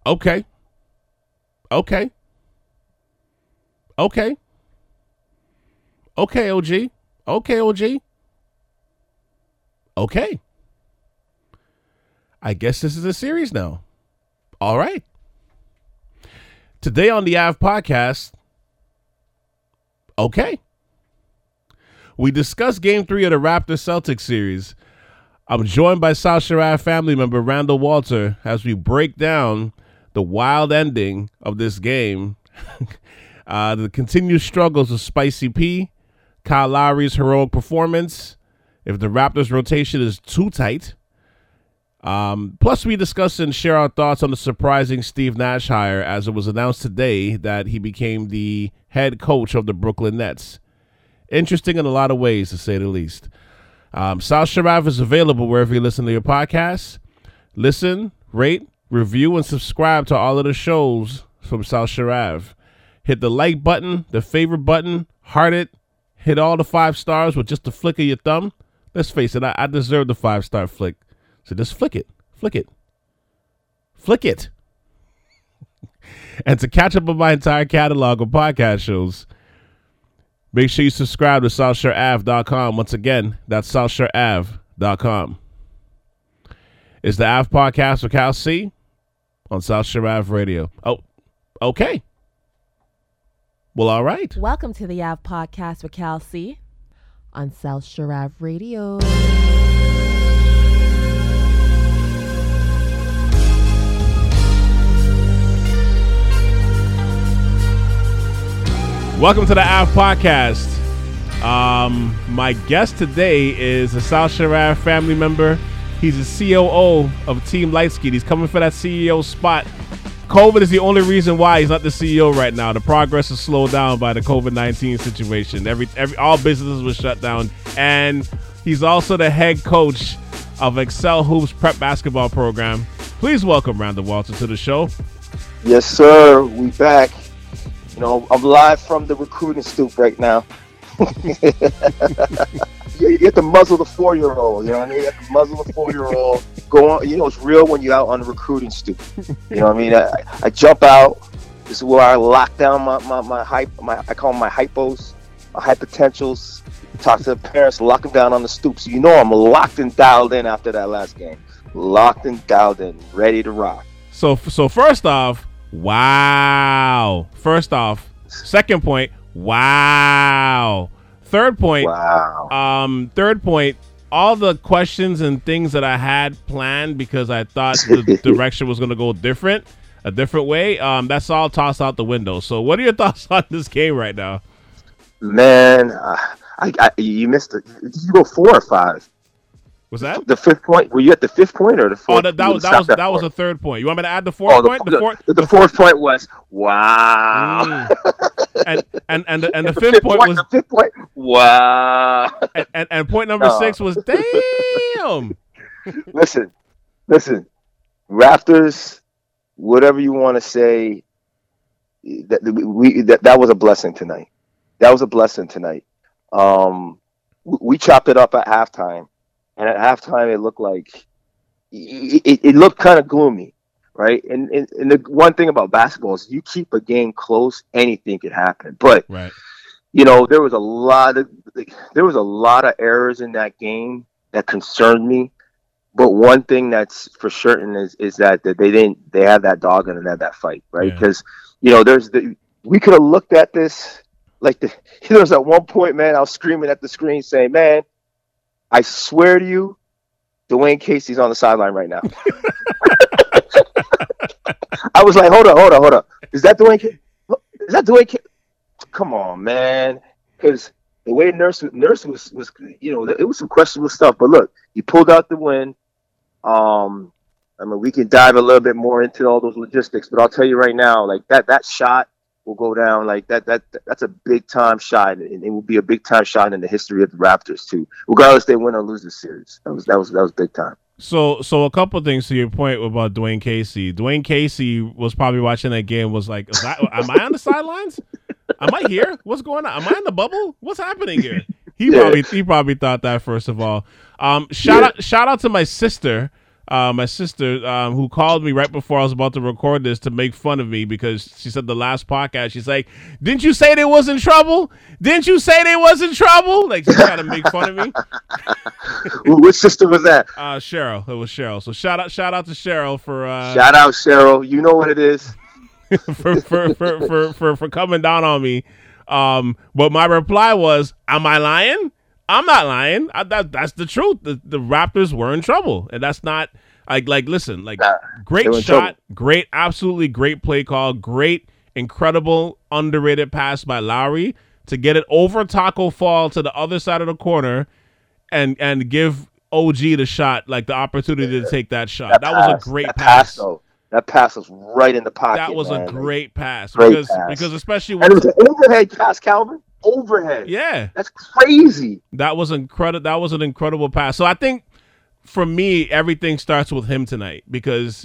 Okay. Okay. Okay. Okay, OG. Okay, OG. Okay. I guess this is a series now. All right. Today on the Av Podcast, okay. We discuss Game 3 of the Raptors-Celtics series. I'm joined by South Sharav family member Randall Walter as we break down the wild ending of this game, the continued struggles of Spicy P, Kyle Lowry's heroic performance, if the Raptors' rotation is too tight. Plus, we discuss and share our thoughts on the surprising Steve Nash hire as it was announced today that he became the head coach of the Brooklyn Nets. Interesting in a lot of ways, to say the least. South Sharav is available wherever you listen to your podcasts. Listen, rate, review, and subscribe to all of the shows from South Sharav. Hit the like button, the favorite button, heart it, hit all the 5 stars with just a flick of your thumb. Let's face it, I deserve the 5-star flick. So just flick it. Flick it. Flick it. And to catch up on my entire catalog of podcast shows, make sure you subscribe to SouthShoreAv.com. Once again, that's SouthShoreAv.com. It's the Av Podcast with Cal C on South Shore Av Radio. Oh, okay. Well, all right. Welcome to the Av Podcast with Cal C on South Shore Av Radio. Welcome to the Av Podcast. My guest today is a South Sharav family member. He's a COO of Team Lightspeed. He's coming for that CEO spot. COVID is the only reason why he's not the CEO right now. The progress is slowed down by the COVID-19 situation. All businesses were shut down. And he's also the head coach of Excel Hoops prep basketball program. Please welcome Randall Walter to the show. Yes, sir. We back. You know, I'm live from the recruiting stoop right now. You get to muzzle the 4-year-old, you know what I mean? You have to muzzle the 4-year-old. Go on, you know, it's real when you're out on the recruiting stoop. You know what I mean? I jump out. This is where I lock down my I call them my hypos, my high potentials. Talk to the parents, lock them down on the stoop. So you know I'm locked and dialed in after that last game. Locked and dialed in, ready to rock. So first off, wow. First off, second point, wow. Third point, wow. Third point, all the questions and things that I had planned because I thought the direction was going to go a different way, that's all tossed out the window. So what are your thoughts on this game right now? Man, you missed it. Did you go 4 or 5? Was that the 5th point? Were you at the 5th point or the 4th? Oh, that was a third point. You want me to add the 4th point? The 4th point was wow. And the 5th point was the 5th point. Wow. And point number 6 was damn. Listen. Raptors, whatever you want to say, that was a blessing tonight. That was a blessing tonight. We chopped it up at halftime. And at halftime, it looked like it looked kind of gloomy, right? And the one thing about basketball is you keep a game close, anything could happen. But right. You know, there was a lot of errors in that game that concerned me. But one thing that's for certain is that they had that dog and they had that fight, right? Because you know, we could have looked at this like there was at one point, man, I was screaming at the screen saying, man, I swear to you, Dwayne Casey's on the sideline right now. I was like, hold on. Is that Dwayne Casey? Come on, man. Because the way Nurse was, you know, it was some questionable stuff. But look, he pulled out the win. I mean, we can dive a little bit more into all those logistics. But I'll tell you right now, like that shot will go down like that. That's a big time shot, and it will be a big time shot in the history of the Raptors too. Regardless, they win or lose the series. That was big time. So a couple of things to your point about Dwayne Casey. Dwayne Casey was probably watching that game. Was like, am I on the sidelines? Am I here? What's going on? Am I in the bubble? What's happening here? He probably thought that first of all. Shout out to my sister. my sister, who called me right before I was about to record this to make fun of me because she said the last podcast, she's like, "Didn't you say they was in trouble? Didn't you say they was in trouble?" Like, she's trying to make fun of me. Which sister was that? Cheryl. It was Cheryl. So shout out to Cheryl for shout out Cheryl. You know what it is. for coming down on me. But my reply was, "Am I lying? I'm not lying. That's the truth. The Raptors were in trouble, and that's not listen, great shot, great, absolutely great play call, great, incredible, underrated pass by Lowry to get it over Taco Fall to the other side of the corner, and give OG the shot, like the opportunity to take that shot. That was a great pass. That pass was right in the pocket. That was a great pass because especially when it was an overhead pass, Calvin. Overhead. Yeah. That's crazy. That was incredible. That was an incredible pass. So I think for me, everything starts with him tonight because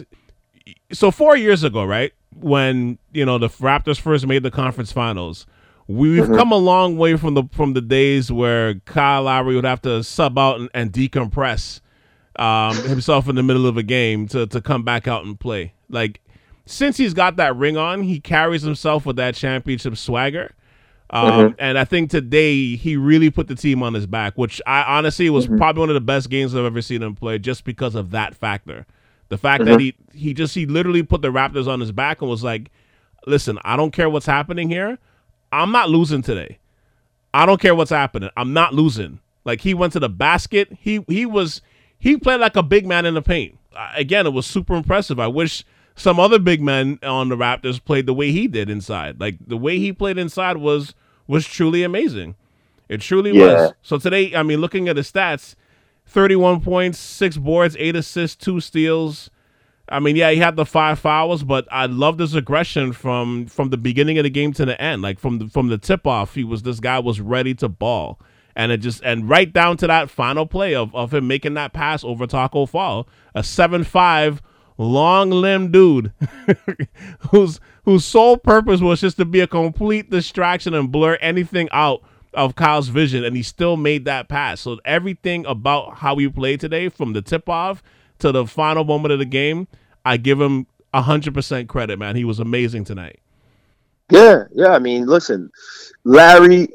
4 years ago, right, when the Raptors first made the conference finals, we've come a long way from the days where Kyle Lowry would have to sub out and decompress himself in the middle of a game to come back out and play. Like, since he's got that ring on, he carries himself with that championship swagger. And I think today he really put the team on his back, which I honestly was probably one of the best games I've ever seen him play just because of that factor. The fact that he literally put the Raptors on his back and was like, listen, I don't care what's happening here. I'm not losing today. I don't care what's happening. I'm not losing. Like, he went to the basket. He played like a big man in the paint. Again, it was super impressive. I wish some other big men on the Raptors played the way he did inside. Like, the way he played inside was truly amazing. It truly was. So today, I mean, looking at his stats, 31 points, 6 boards, 8 assists, 2 steals. I mean, yeah, he had the 5 fouls, but I loved his aggression from the beginning of the game to the end. Like, from the tip-off, this guy was ready to ball. And right down to that final play of him making that pass over Taco Fall, a 7'5", long-limbed dude whose sole purpose was just to be a complete distraction and blur anything out of Kyle's vision, and he still made that pass. So everything about how he played today, from the tip-off to the final moment of the game, I give him 100% credit, man. He was amazing tonight. Yeah. I mean, listen, Larry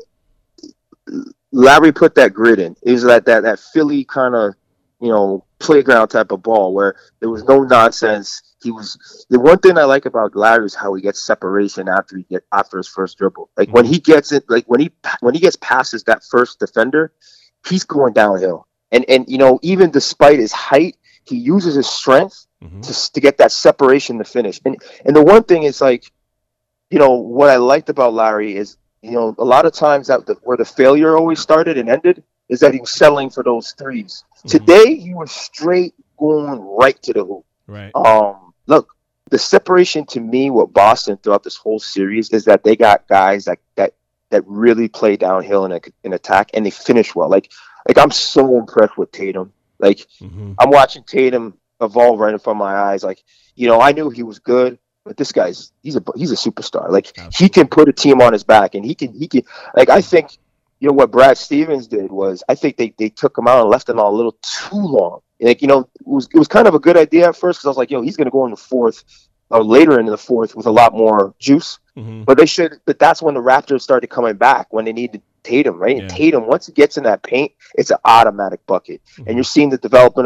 put that grit in. It was like that Philly kind of, playground type of ball where there was no nonsense. The one thing I like about Larry is how he gets separation after his first dribble. Like, when he gets it, like when he gets past that first defender, he's going downhill. And even despite his height, he uses his strength to get that separation to finish. And the one thing is, like, what I liked about Larry is, a lot of times where the failure always started and ended is that he was settling for those threes. Today, he was straight going right to the hoop. Right. Look, the separation to me with Boston throughout this whole series is that they got guys that really play downhill in attack, and they finish well. Like I'm so impressed with Tatum. Like, I'm watching Tatum evolve right in front of my eyes. Like, I knew he was good, but this guy's he's a superstar. Like, absolutely. He can put a team on his back, and he can like, I think, what Brad Stevens did was, I think they took him out and left him out a little too long. Like, it was kind of a good idea at first, because I was like, he's going to go in the fourth, or later into the fourth, with a lot more juice. But that's when the Raptors started coming back, when they needed Tatum, right? Yeah. And Tatum, once he gets in that paint, it's an automatic bucket. And you're seeing the development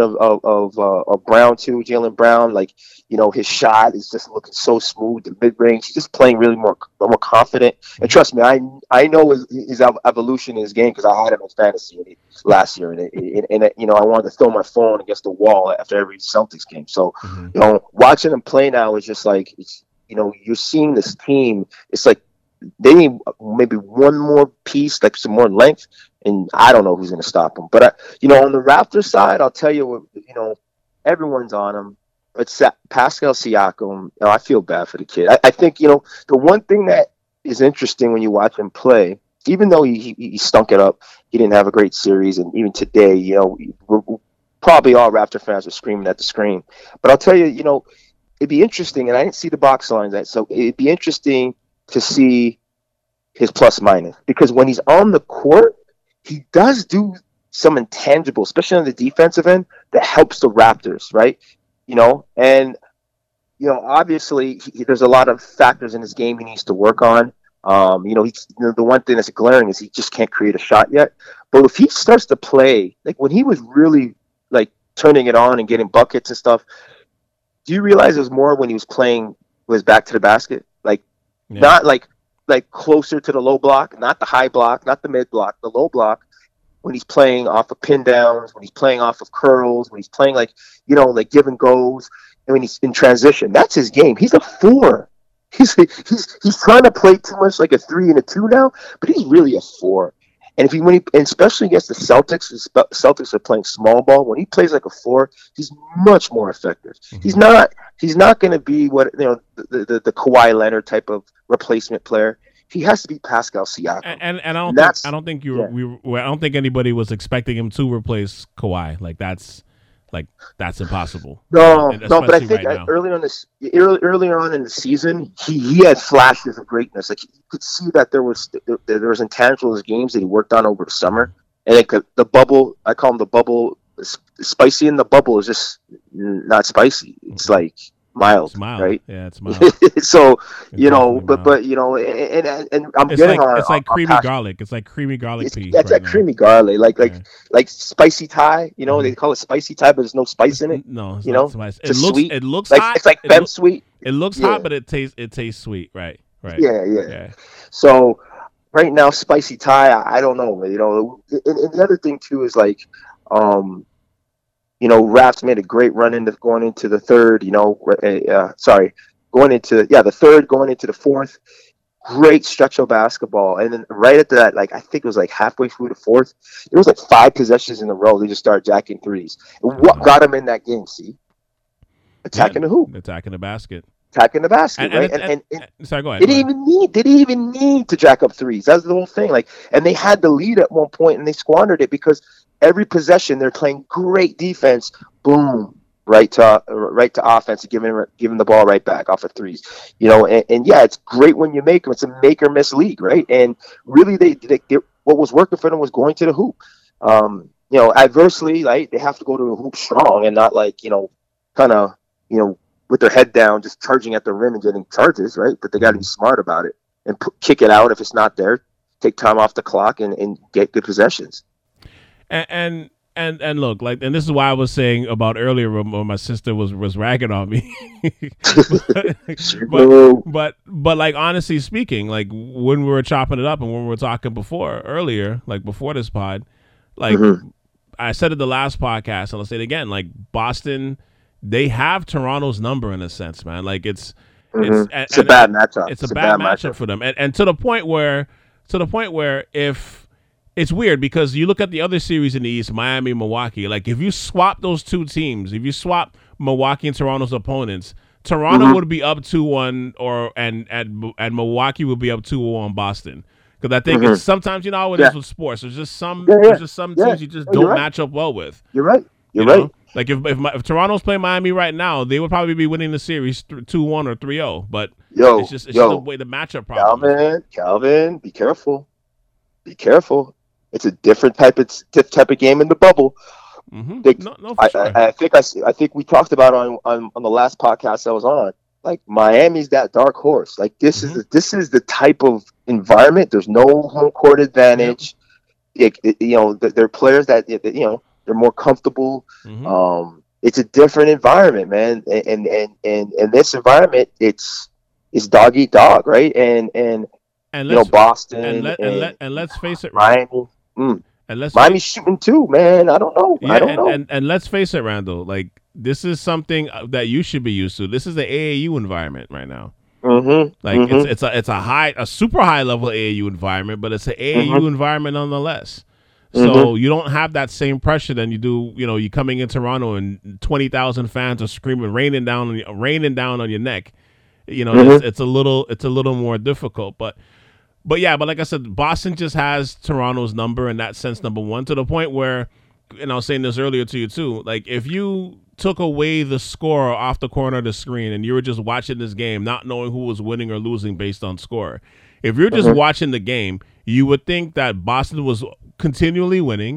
of Brown too, Jaylen Brown. Like, his shot is just looking so smooth. The mid range, he's just playing really more confident. And trust me, I know his evolution in his game, because I had him in fantasy last year, and I wanted to throw my phone against the wall after every Celtics game. So watching him play now is just like, you're seeing this team. It's like they need maybe one more piece, like some more length, and I don't know who's going to stop them. But on the Raptors side, I'll tell you, everyone's on him. It's Pascal Siakam. I feel bad for the kid. I think the one thing that is interesting when you watch him play, even though he stunk it up, he didn't have a great series, and even today, we're probably all Raptor fans are screaming at the screen. But I'll tell you, it'd be interesting, and I didn't see the box lines, so it'd be interesting to see his plus minus, because when he's on the court, he does do some intangible, especially on the defensive end, that helps the Raptors, right? And obviously there's a lot of factors in his game he needs to work on. The one thing that's glaring is he just can't create a shot yet. But if he starts to play, like when he was really like turning it on and getting buckets and stuff, do you realize it was more when he was playing with his back to the basket? Like, not like closer to the low block, not the high block, not the mid block, the low block. When he's playing off of pin downs, when he's playing off of curls, when he's playing like give and goes, and when he's in transition, that's his game. He's a 4. He's trying to play too much like a 3 and a 2 now, but he's really a 4. And and especially against the Celtics, the Celtics are playing small ball. When he plays like a 4, he's much more effective. Mm-hmm. He's not going to be what the Kawhi Leonard type of replacement player. He has to be Pascal Siakam. And I don't think anybody was expecting him to replace Kawhi. That's impossible. No, but I think earlier on in the season, he had flashes of greatness. Like you could see that there was intangible games that he worked on over the summer, and the bubble. I call him the bubble. Spicy in the bubble is just not spicy. It's like mild, right? Yeah, it's mild. So but and I'm getting on. It's like creamy garlic. It's like creamy garlic tea. That's like creamy garlic, like spicy Thai. They call it spicy Thai, but there's no spice in it. No, it's not spice. It's sweet. It looks like hot. It's like fem sweet. It looks hot, but it tastes sweet. Right. Yeah. So right now, spicy Thai. I don't know. And the other thing too is like, Raps made a great run going into the third. Going into the fourth. Great stretch of basketball, and then right at that, I think it was halfway through the fourth, it was 5 possessions in a row. They just started jacking threes. And what got them in that game? See, attacking the hoop, attacking the basket, right? Sorry, go ahead. They didn't even need to jack up threes. That's the whole thing. And they had the lead at one point, and they squandered it because every possession they're playing great defense. Boom. Right to offense, giving the ball right back off of threes, and it's great when you make them. It's a make or miss league, right? And really, they what was working for them was going to the hoop. Adversely, they have to go to the hoop strong and not kind of with their head down, just charging at the rim and getting charges, right? But they got to be smart about it and kick it out if it's not there. Take time off the clock and get good possessions. And look, and this is why I was saying about earlier when my sister was ragging on me. but honestly speaking, when we were chopping it up and when we were talking earlier, before this pod, I said it the last podcast and I'll say it again, Boston, they have Toronto's number in a sense, man. It's a bad matchup. It's a bad matchup for them. And to the point where if it's weird because you look at the other series in the East, Miami, Milwaukee. If you swap those two teams, if you swap Milwaukee and Toronto's opponents, Toronto would be up 2-1, and Milwaukee would be up 2-0 on Boston. Because I think it's sometimes how it is with sports. There's just some teams you just don't match up well with. You're right. You're right. If Toronto's playing Miami right now, they would probably be winning the series 2-1 or 3-0. But it's just the way the matchup problem. Calvin, be careful. Be careful. It's a different type of game in the bubble. Mm-hmm. Sure. I think we talked about on the last podcast I was on. Miami's that dark horse. This is the type of environment. There's no home court advantage. They're players that they're more comfortable. Mm-hmm. It's a different environment, man. And in this environment, it's dog eat dog, right? And Boston and let's face it, Miami. And Miami's shooting too, man. I don't know. And let's face it, Randall. This is something that you should be used to. This is the AAU environment right now. Mm-hmm. It's a super high level AAU environment, but it's an AAU environment nonetheless. So you don't have that same pressure than you do. You coming in Toronto and 20,000 fans are screaming, raining down on your neck. It's a little more difficult, but like I said, Boston just has Toronto's number in that sense, number one, to the point where, and I was saying this earlier to you too, if you took away the score off the corner of the screen and you were just watching this game, not knowing who was winning or losing based on score, if you're just watching the game, you would think that Boston was continually winning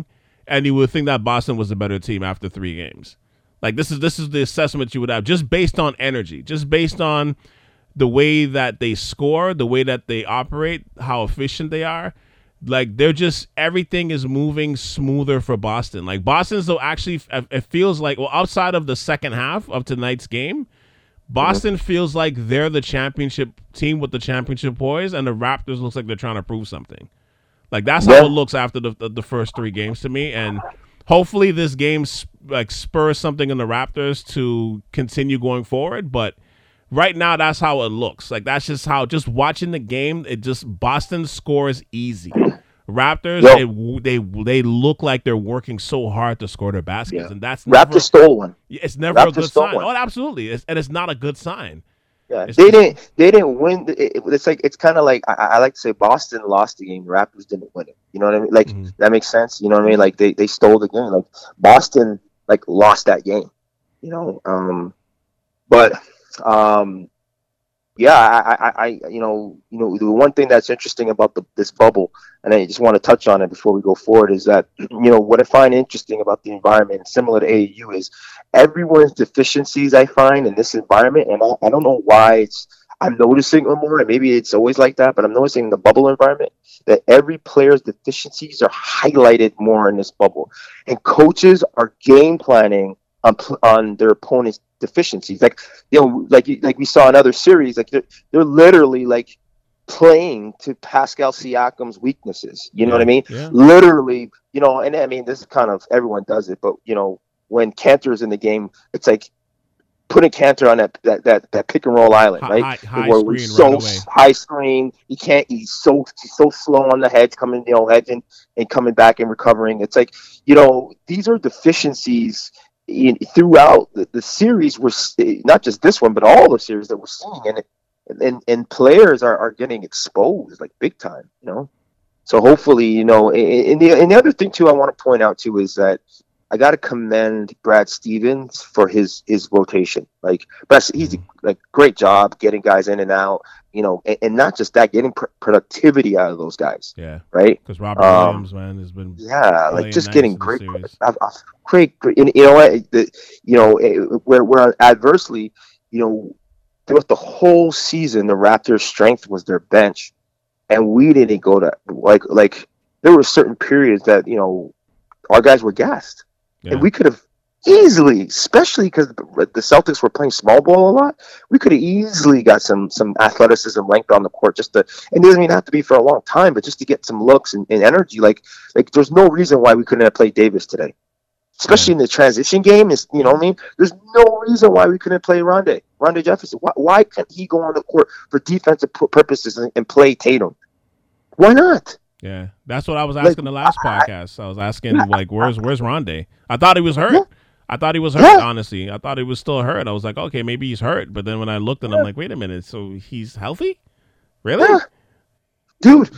and you would think that Boston was a better team after 3 games. Like this is the assessment you would have just based on energy, just based on the way that they score, the way that they operate, how efficient they are. Like they're just everything is moving smoother for Boston. Like Boston's though actually it feels like outside of the second half of tonight's game, Boston feels like they're the championship team with the championship poise, and the Raptors looks like they're trying to prove something. Like that's how it looks after the first 3 games to me, and hopefully this game like spurs something in the Raptors to continue going forward. But right now, that's how it looks. Like that's just how. Just watching the game, it just Boston scores easy. Raptors, they look like they're working so hard to score their baskets, and that's Raptors stole one. It's never a good sign. Oh, absolutely, and it's not a good sign. Yeah, they didn't win. It's kind of like I like to say Boston lost the game. The Raptors didn't win it. You know what I mean? Like that makes sense. You know what I mean? Like they stole the game. Like Boston like lost that game. You know, but yeah, I you know the one thing that's interesting about this bubble, and I just want to touch on it before we go forward, is that what I find interesting about the environment, similar to AAU, is everyone's deficiencies I find in this environment, and I don't know why I'm noticing it more, and maybe it's always like that, but I'm noticing in the bubble environment that every player's deficiencies are highlighted more in this bubble, and coaches are game planning on their opponent's deficiencies, like we saw in other series, like they're literally like playing to Pascal Siakam's weaknesses. You know what I mean? Yeah. Literally, and I mean this is kind of everyone does it, but when Kanter's in the game, it's like putting Kanter on that pick and roll island, right? High screen, right away. High screen. He's so slow on the hedge, coming hedging and coming back and recovering. It's like these are deficiencies throughout the series. We're not just this one, but all the series that we're seeing, and players are getting exposed like big time. So hopefully, and the other thing too I want to point out too is that I got to commend Brad Stevens for his rotation. Like, he's like great job getting guys in and out. And not just that, getting productivity out of those guys. Yeah, right. Because Robert Williams, man, has been like just nice getting great. Great. And you know what? Where adversely, throughout the whole season, the Raptors' strength was their bench, and we didn't go to like there were certain periods that our guys were gassed. Yeah. And we could have easily, especially because the Celtics were playing small ball a lot, we could have easily got some athleticism, length on the court. And it doesn't even have to be for a long time, but just to get some looks and energy. Like there's no reason why we couldn't have played Davis today, especially in the transition game. Is what I mean? There's no reason why we couldn't play Rondae Jefferson. Why can't he go on the court for defensive purposes and play Tatum? Why not? Yeah, that's what I was asking the last podcast. I was asking, where's Rondae? I thought he was hurt. Yeah. I thought he was hurt, honestly. I thought he was still hurt. I was like, okay, maybe he's hurt. But then when I looked at him, I'm like, wait a minute, so he's healthy? Really? Yeah. Dude,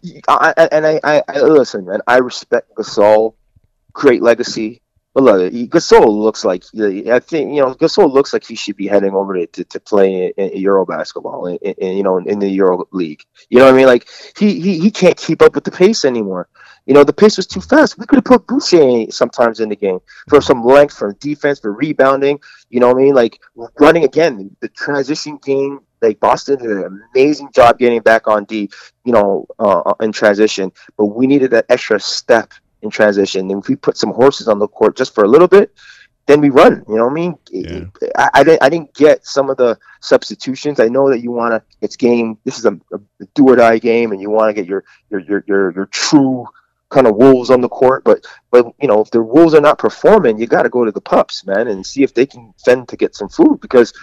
I listen, man, I respect Gasol, great legacy. But look, Gasol looks like Gasol looks like he should be heading over to play in Euro basketball, in the Euro League. You know what I mean? Like he can't keep up with the pace anymore. The pace was too fast. We could have put Boucher sometimes in the game for some length, for defense, for rebounding. You know what I mean? Like running again, the transition game. Like Boston did an amazing job getting back on D, in transition, but we needed that extra step in transition. And if we put some horses on the court just for a little bit, then we run. You know what I mean? Yeah. I didn't get some of the substitutions. I know that you want to. It's game. This is a do or die game, and you want to get your true kind of wolves on the court. But if the wolves are not performing, you got to go to the pups, man, and see if they can fend to get some food. Because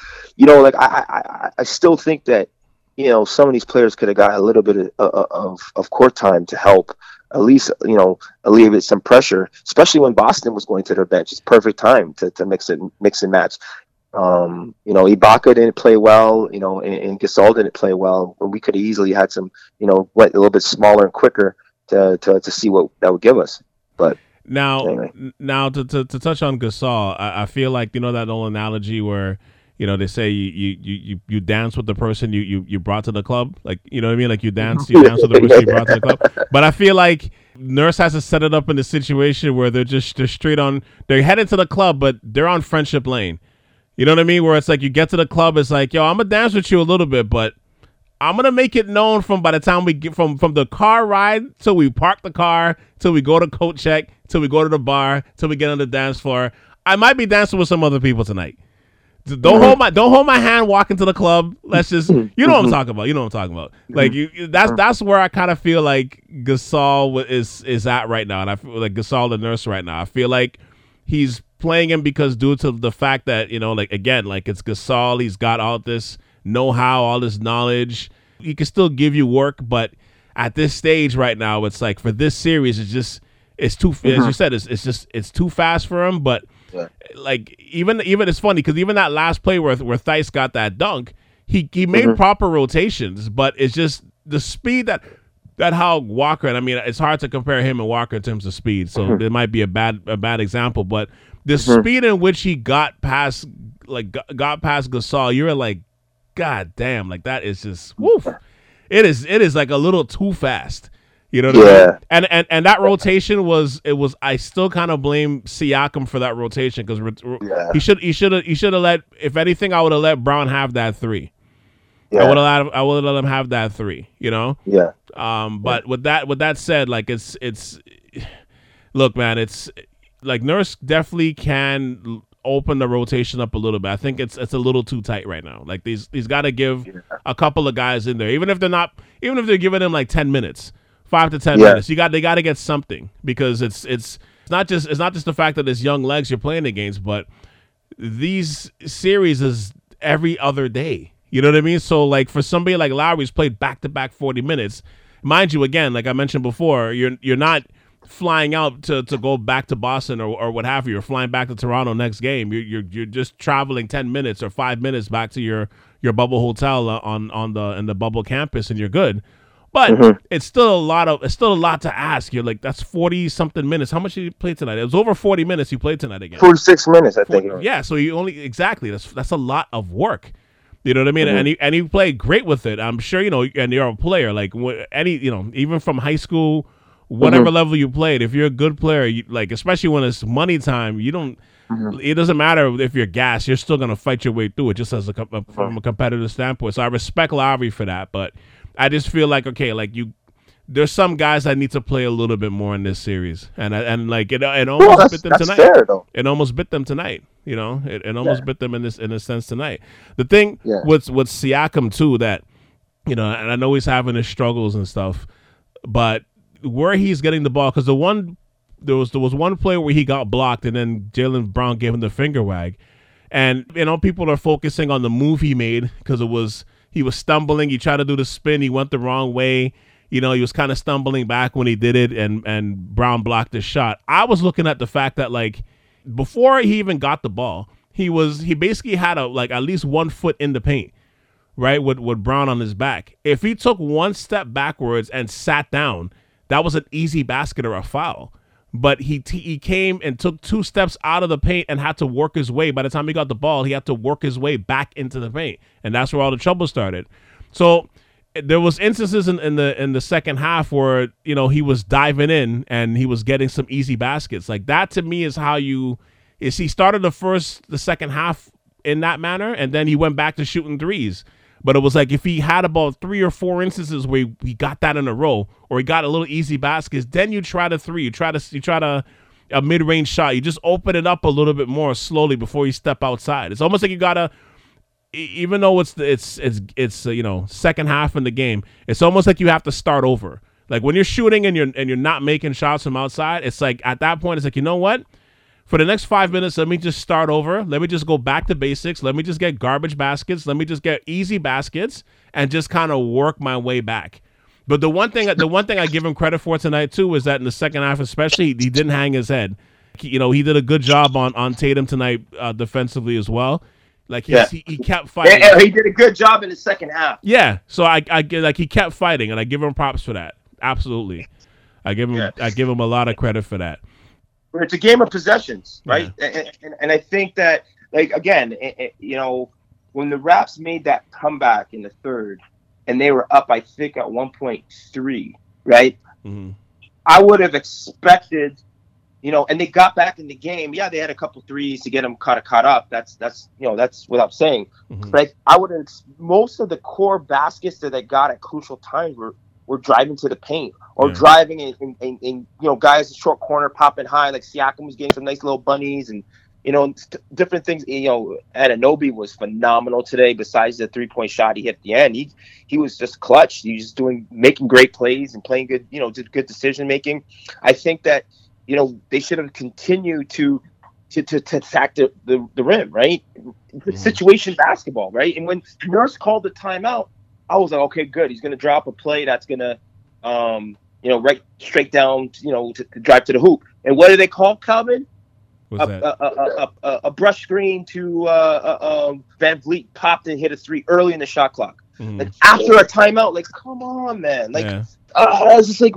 I still think that some of these players could have got a little bit of court time to help. At least, alleviate some pressure, especially when Boston was going to their bench. It's perfect time to mix and match. Ibaka didn't play well, and Gasol didn't play well. We could have easily had some, went a little bit smaller and quicker to see what that would give us. But now anyway. to touch on Gasol, I feel like, that old analogy where, they say you dance with the person you brought to the club. Like, you know what I mean? Like you dance with the person you brought to the club. But I feel like Nurse has to set it up in a situation where they're straight on. They're headed to the club, but they're on Friendship Lane. You know what I mean? Where it's like you get to the club, it's like, yo, I'm gonna dance with you a little bit, but I'm gonna make it known from by the time we get from the car ride till we park the car, till we go to coat check, till we go to the bar, till we get on the dance floor. I might be dancing with some other people tonight. Don't hold my hand walking to the club. Let's just, you know what I'm talking about. You know what I'm talking about. Like that's where I kind of feel like Gasol is at right now, and I feel like Gasol the Nurse right now. I feel like he's playing him because due to the fact that, you know, like again, like it's Gasol, he's got all this know-how, all this knowledge. He can still give you work, but at this stage right now, it's like for this series, it's too, as you said, it's too fast for him, but. Yeah. Like even it's funny because even that last play where Theis got that dunk, he made proper rotations, but it's just the speed that how Walker, and I mean it's hard to compare him and Walker in terms of speed, so it might be a bad example, but the speed in which he got past Gasol, you're like, God damn, like that is just woof. It is like a little too fast. You know what I mean? And that rotation was I still kind of blame Siakam for that rotation because he should have let, if anything, I would have let Brown have that three. Yeah. I would have let him have that three, you know? Yeah. But with that said, like it's look, man, it's like Nurse definitely can open the rotation up a little bit. I think it's a little too tight right now. Like he's got to give a couple of guys in there, even if they're giving him like 10 minutes. 5 to 10 minutes. They got to get something because it's not just the fact that it's young legs you're playing against, but these series is every other day. You know what I mean? So like for somebody like Lowry's played back to back 40 minutes, mind you, again, like I mentioned before, you're not flying out to go back to Boston or what have you. You're flying back to Toronto next game. You're just traveling 10 minutes or 5 minutes back to your bubble hotel in the bubble campus, and you're good. But it's still a lot to ask. You're like, that's 40 something minutes. How much did you play tonight? It was over 40 minutes you played tonight again. 46 minutes, I think. Yeah, so you only exactly. That's a lot of work. You know what I mean? And you played great with it. I'm sure, you know, and you're a player like even from high school, whatever level you played, if you're a good player, you, like especially when it's money time, you don't. It doesn't matter if you're gassed. You're still gonna fight your way through it, just as from a competitive standpoint. So I respect Lowry for that, but I just feel like, okay, like there's some guys that need to play a little bit more in this series, and like it almost bit them tonight. Fair, though. It almost bit them tonight. You know, it almost bit them in a sense tonight. The thing with Siakam too, that you know, and I know he's having his struggles and stuff, but where he's getting the ball, because there was one play where he got blocked, and then Jaylen Brown gave him the finger wag, and you know people are focusing on the move he made because he was stumbling. He tried to do the spin. He went the wrong way. You know, he was kind of stumbling back when he did it, and Brown blocked his shot. I was looking at the fact that, like, before he even got the ball, he basically had at least 1 foot in the paint, right, with Brown on his back. If he took one step backwards and sat down, that was an easy basket or a foul. But he came and took 2 steps out of the paint and had to work his way. By the time he got the ball, he had to work his way back into the paint, and that's where all the trouble started. So there was instances in the second half where, you know, he was diving in and he was getting some easy baskets. Like that to me is how he started the second half in that manner, and then he went back to shooting threes. But it was like if he had about 3 or 4 instances where he got that in a row, or he got a little easy baskets, then you try the three, you try a mid-range shot. You just open it up a little bit more slowly before you step outside. It's almost like you gotta, even though it's you know, second half in the game, it's almost like you have to start over. Like when you're shooting and you're not making shots from outside, it's like at that point it's like, you know what? For the next 5 minutes, let me just start over. Let me just go back to basics. Let me just get garbage baskets. Let me just get easy baskets and just kind of work my way back. But the one thing I give him credit for tonight too is that in the second half, especially, he didn't hang his head. You know, he did a good job on Tatum tonight defensively as well. Like he kept fighting. Yeah, he did a good job in the second half. Yeah, so I like he kept fighting, and I give him props for that. Absolutely, I give him a lot of credit for that. It's a game of possessions, right? Yeah. And I think that, like, again, you know, when the Raps made that comeback in the third, and they were up, I think, at 1.3, right? Mm-hmm. I would have expected, and they got back in the game. Yeah, they had a couple threes to get them caught up. That's without saying. Mm-hmm. But I would have, most of the core baskets that they got at crucial times were driving to the paint or driving in guys in short corner popping high, like Siakam was getting some nice little bunnies and different things. Anunoby was phenomenal today. Besides the 3-point shot he hit at the end, he was just clutch. He was making great plays and playing good. Did good decision making. I think that they should have continued to attack the rim, right? Situation basketball, right? And when Nurse called the timeout, I was like, okay, good. He's going to drop a play that's going to, right straight down, to drive to the hoop. And what did they call, Calvin? A brush screen to Van Vliet popped and hit a 3 early in the shot clock. Like after a timeout, like come on, man. Like I was just like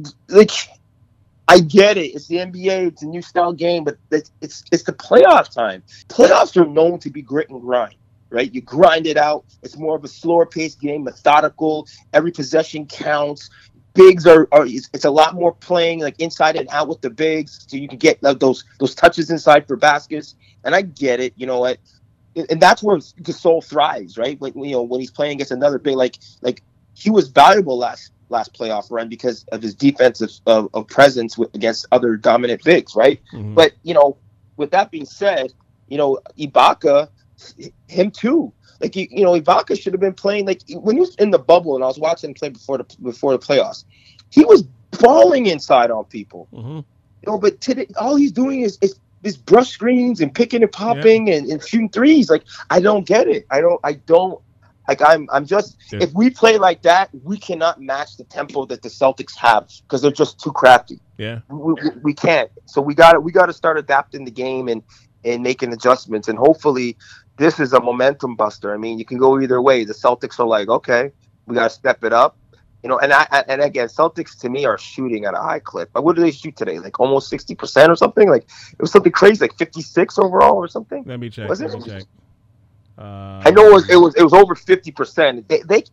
I get it. It's the NBA. It's a new style game, but it's the playoff time. Playoffs are known to be grit and grind, right? You grind it out. It's more of a slower paced game, methodical. Every possession counts. Bigs are it's a lot more playing like inside and out with the bigs, so you can get those touches inside for baskets. And I get it, and that's where Gasol thrives, right? When he's playing against another big, like he was valuable last playoff run because of his defensive of presence against other dominant bigs, right? Mm-hmm. But with that being said, Ibaka, him too. Like Ibaka should have been playing like when he was in the bubble, and I was watching him play before the playoffs. He was balling inside on people. Mm-hmm. But today all he's doing is brush screens and picking and popping and shooting threes. Like I don't get it. I don't. Like I'm just if we play like that, we cannot match the tempo that the Celtics have because they're just too crafty. Yeah, we can't. So we got to start adapting the game and making adjustments, and hopefully this is a momentum buster. I mean, you can go either way. The Celtics are like, okay, we got to step it up, and again, Celtics to me are shooting at a high clip. Like, what did they shoot today? Like almost 60% or something. Like it was something crazy, like 56 overall or something. Let me check. Was it? I know it was over 50%.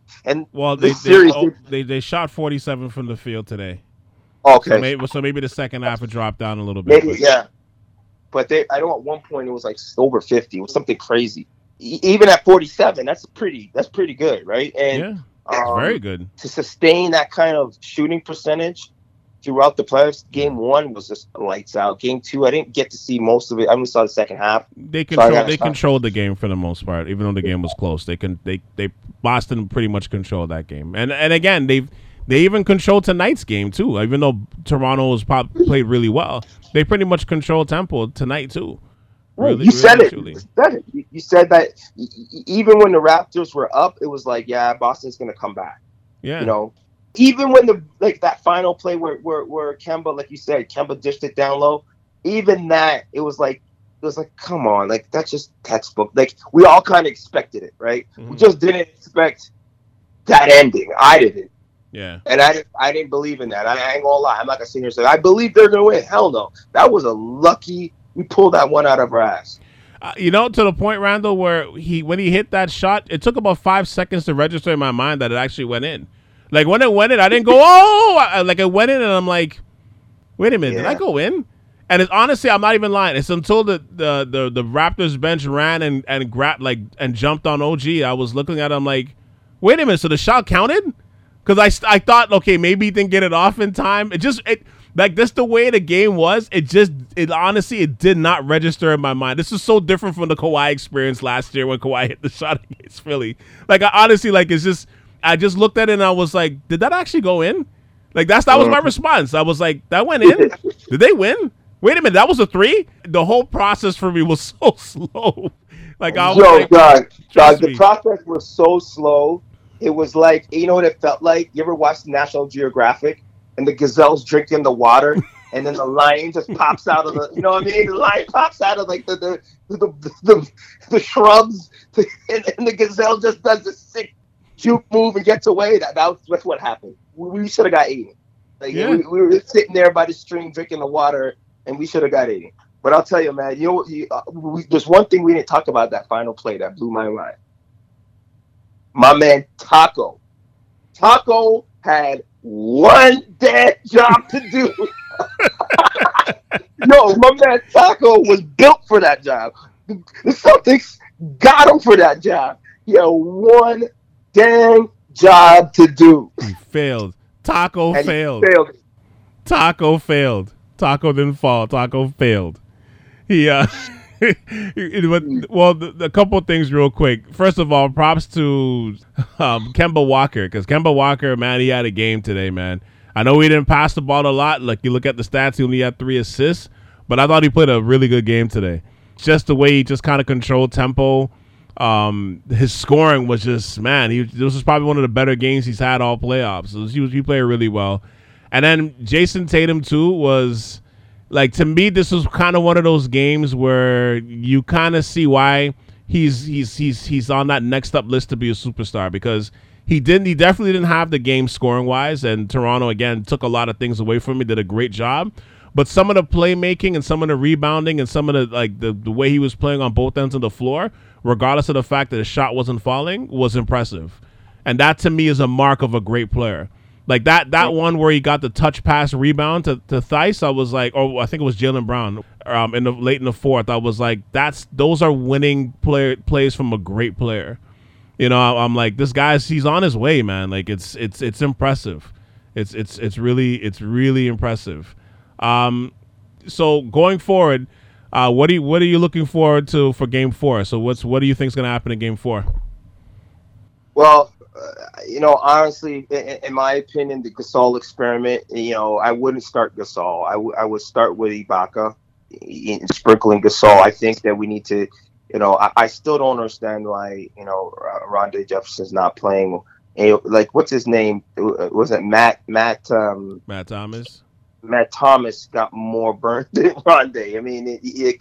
They shot 47 from the field today. Okay, so maybe the second half it dropped down a little bit. Maybe, yeah. But I know at one point it was like over 50. It was something crazy. Even at 47, that's pretty good, right? And it's very good to sustain that kind of shooting percentage throughout the playoffs. Game 1 was just lights out. Game 2, I didn't get to see most of it. I only saw the second half. They controlled the game for the most part, even though the game was close. Boston pretty much controlled that game, and again they even controlled tonight's game too. Even though Toronto played really well, they pretty much controlled tempo tonight too. You said it. You said that even when the Raptors were up, it was like, yeah, Boston's going to come back. Yeah. Even when that final play where Kemba, like you said, Kemba dished it down low. Even that, it was like, come on, like that's just textbook. Like we all kind of expected it, right? Mm-hmm. We just didn't expect that ending. I didn't. Yeah. And I didn't believe in that. I ain't gonna lie. I'm not gonna sit here and say I believe they're gonna win. Hell no. That was a lucky. We pulled that one out of our ass. To the point, Randall, where when he hit that shot, it took about 5 seconds to register in my mind that it actually went in. Like when it went in, I didn't go, oh, like it went in, and I'm like, wait a minute, did I go in? And it's honestly, I'm not even lying. It's until the Raptors bench ran and grabbed and jumped on OG. I was looking at him like, wait a minute, so the shot counted? Because I thought, okay, maybe he didn't get it off in time. Like this, the way the game was, it honestly, it did not register in my mind. This is so different from the Kawhi experience last year when Kawhi hit the shot against Philly. Like I honestly, I just looked at it and I was like, did that actually go in? Like that was my response. I was like, that went in? Did they win? Wait a minute, that was a 3? The whole process for me was so slow. Like I was Doug, the process was so slow. It was like, you know what it felt like? You ever watched National Geographic and the gazelles drinking the water and then the lion just pops out of the, you know what I mean? The lion pops out of like the shrubs and the gazelle just does this sick juke move and gets away. That's what happened. We should have got eaten. We were sitting there by the stream drinking the water and we should have got eaten. But I'll tell you, man, there's one thing we didn't talk about that final play that blew my mind. My man Taco had one damn job to do. No, my man Taco was built for that job. The Celtics got him for that job. He had one dang job to do. He failed. Taco And he failed. failed. Taco failed. Taco didn't fall. Taco failed. He well, a couple of things real quick. First of all, props to Kemba Walker, because Kemba Walker, man, he had a game today, man. I know he didn't pass the ball a lot. Like, you look at the stats, he only had 3 assists, but I thought he played a really good game today. Just the way he just kind of controlled tempo. His scoring was just, man, this was probably one of the better games he's had all playoffs. So he played really well. And then Jason Tatum too was, like, to me, this was kind of one of those games where you kind of see why he's on that next up list to be a superstar, because he definitely didn't have the game scoring wise, and Toronto again took a lot of things away from him. Did a great job, but some of the playmaking and some of the rebounding and some of the way he was playing on both ends of the floor, regardless of the fact that his shot wasn't falling, was impressive. And that to me is a mark of a great player. Like that one where he got the touch pass rebound to Theis, I was like, oh, I think it was Jaylen Brown late in the fourth. I was like, those are winning plays from a great player. You know, I'm like, this guy's, he's on his way, man. Like it's impressive. It's really impressive. So going forward, what are you looking forward to for Game 4? So what do you think is going to happen in Game 4? Well, honestly, in my opinion, the Gasol experiment, I wouldn't start Gasol. I would start with Ibaka, sprinkling Gasol. I think that we need to, I still don't understand why, Rondé Jefferson's not playing. Like, what's his name? Was it Matt Thomas? Matt Thomas got more burnt than Rondé. I mean,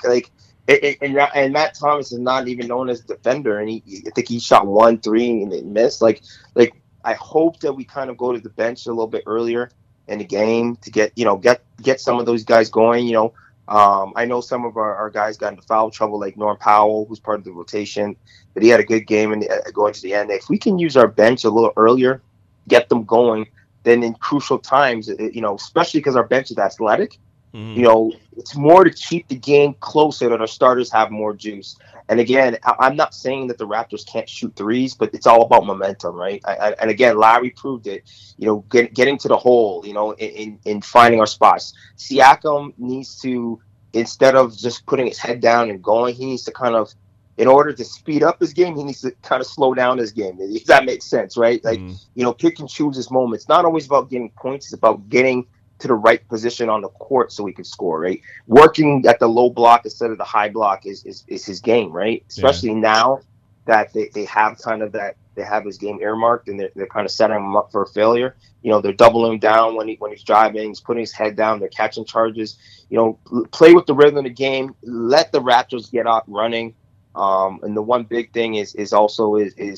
and Matt Thomas is not even known as a defender, and I think he shot 1-3 and it missed. Like I hope that we kind of go to the bench a little bit earlier in the game to get some of those guys going. I know some of our guys got into foul trouble, like Norm Powell, who's part of the rotation, but he had a good game going to the end. If we can use our bench a little earlier, get them going, then in crucial times, especially because our bench is athletic. It's more to keep the game close so that our starters have more juice. And again, I'm not saying that the Raptors can't shoot threes, but it's all about momentum, right? And again, Larry proved it, getting to the hole, in finding our spots. Siakam needs to, instead of just putting his head down and going, he needs to kind of, in order to speed up his game, he needs to kind of slow down his game. If that makes sense, right? Like, pick and choose his moments. It's not always about getting points. It's about getting to the right position on the court so he can score, right? Working at the low block instead of the high block is his game, right? Especially now that they have kind of that, they have his game earmarked and they're kind of setting him up for a failure. They're doubling him down when he's driving, he's putting his head down, they're catching charges. Play with the rhythm of the game, let the Raptors get out running. And the one big thing is also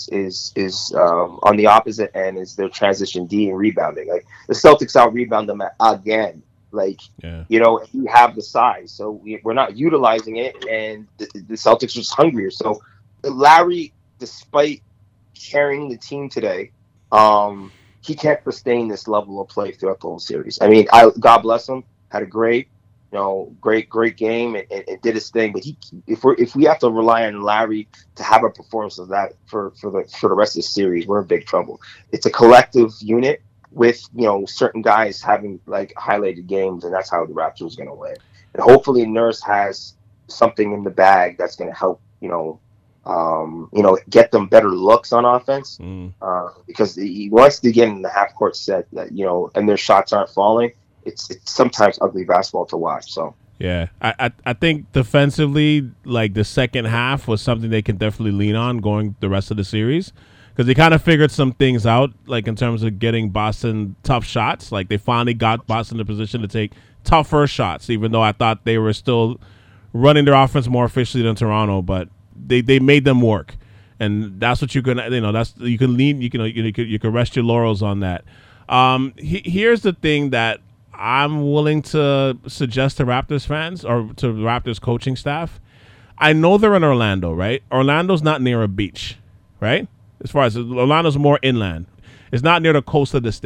on the opposite end is their transition D and rebounding. Like, the Celtics out rebound them again. Like, we have the size, so we're not utilizing it, and the Celtics are just hungrier. So Larry, despite carrying the team today, he can't sustain this level of play throughout the whole series. I mean, God bless him, had a great game and did his thing. But if we have to rely on Larry to have a performance of that for the rest of the series, we're in big trouble. It's a collective unit with certain guys having like highlighted games, and that's how the Raptors are going to win. And hopefully Nurse has something in the bag that's going to help get them better looks on offense, because he wants to get in the half court set that and their shots aren't falling. It's sometimes ugly basketball to watch. So yeah, I think defensively, like, the second half was something they can definitely lean on going the rest of the series, because they kind of figured some things out, like in terms of getting Boston tough shots. Like, they finally got Boston in a position to take tougher shots, even though I thought they were still running their offense more efficiently than Toronto, but they made them work, and that's what you can you can lean, you can rest your laurels on that. Here's the thing that I'm willing to suggest to Raptors fans or to Raptors coaching staff. I know they're in Orlando, right? Orlando's not near a beach, right? As far as Orlando's more inland. It's not near the coast of the state.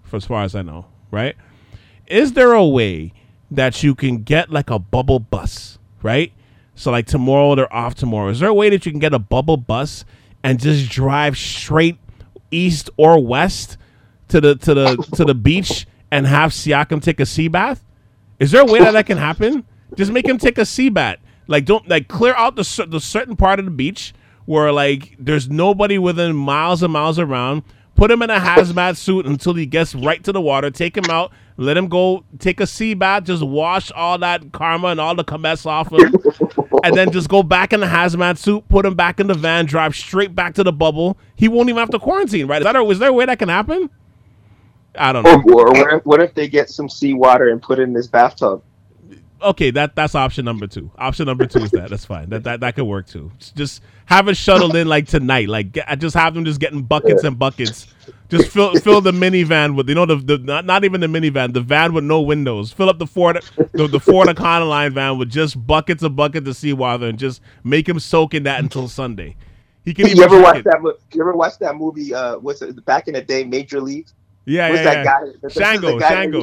for as far as I know, right? Is there a way that you can get like a bubble bus, right? So like tomorrow they're off tomorrow. Is there a way that you can get a bubble bus and just drive straight east or west to the beach and have Siakam take a sea bath? Is there a way that can happen? Just make him take a sea bath. Like don't like clear out the certain part of the beach where like there's nobody within miles and miles around. Put him in a hazmat suit until he gets right to the water. Take him out. Let him go take a sea bath. Just wash all that karma and all the comments off him. And then just go back in the hazmat suit. Put him back in the van. Drive straight back to the bubble. He won't even have to quarantine, right? Is there a way that can happen? I don't know. Or what if they get some seawater and put it in this bathtub? Okay, that's option number 2. Option number 2 is that. That's fine. That could work too. Just have it shuttled in like tonight. Like just have them just getting buckets and buckets. Just fill the minivan with not even the minivan, the van with no windows. Fill up the Ford Econoline van with just buckets of seawater and just make him soak in that until Sunday. He can. You ever watch that movie? What's it? Back in the day, Major League. Yeah, What's that guy? Shango.